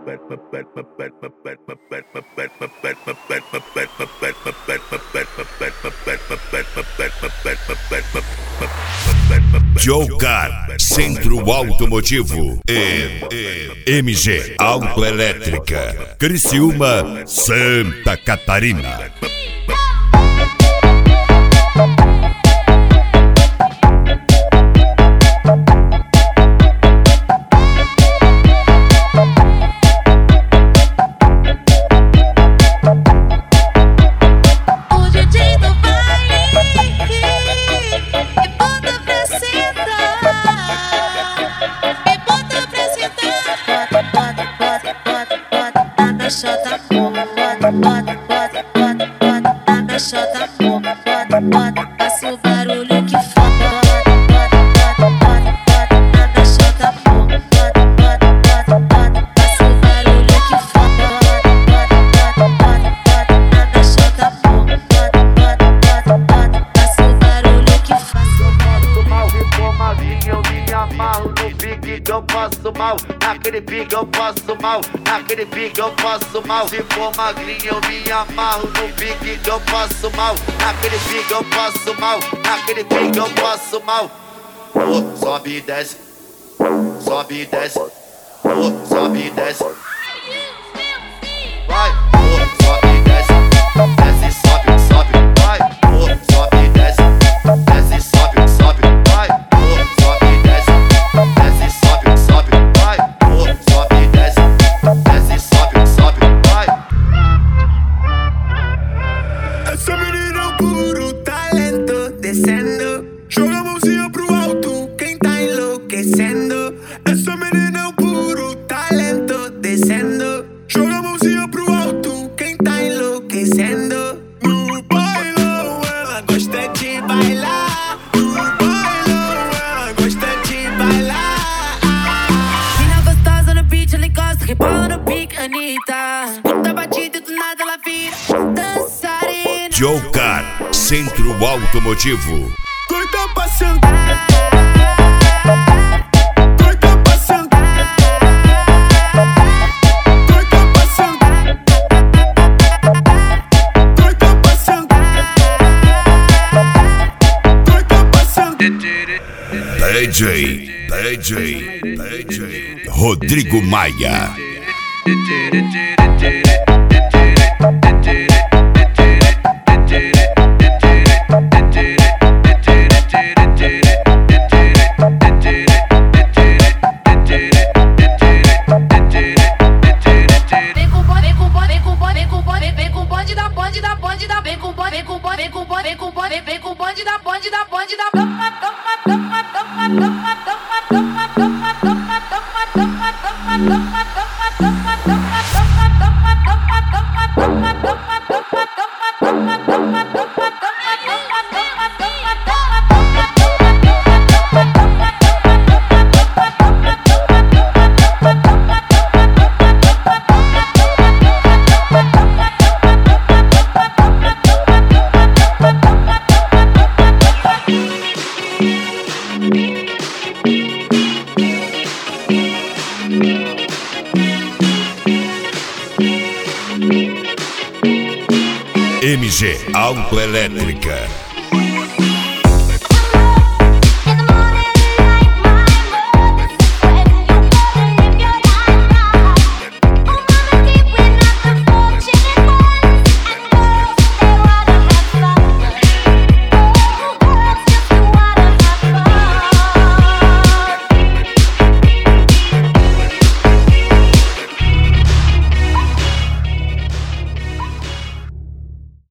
Jogar Centro Automotivo e MG Autoelétrica, Criciúma, Santa Catarina. Xota, bota, faça o barulho que foda. Na xota, faça o barulho que foda. Na xota, faça o barulho que faço mal, ficou magrinho, eu me amarro no pique que eu passo mal. Naquele pique eu passo mal, naquele pique eu passo mal. Se for magrinho eu me amarro no pique que eu passo mal. Naquele pique eu passo mal, naquele pique eu passo mal. Oh, sobe e desce, sobe e desce, oh, sobe e desce. Vai, oh, sobe e desce, desce, sobe, sobe, vai, oh, sobe e desce, desce, sobe, sobe, vai, oh, sobe e desce, desce, sobe, sobe, vai, oh, sobe e desce, desce, sobe, sobe, vai. Essa menina é um puro talento, descendo, joga a mãozinha pro alto, quem tá enlouquecendo. Essa menina é um puro talento, descendo, joga a mãozinha pro alto, quem tá enlouquecendo. No bailão ela gosta de bailar, no bailão ela gosta de bailar. Mina gostosa no beat, ela encosta, rebola no pique, Anitta. Puta batida e do nada ela vira dançarina. Jogar Centro Automotivo. Doida pra sentar, doida pra sentar, doida pra sentar, doida pra sentar, doida pra sentar. DJ Rodrigo Maia. MG Autoelétrica.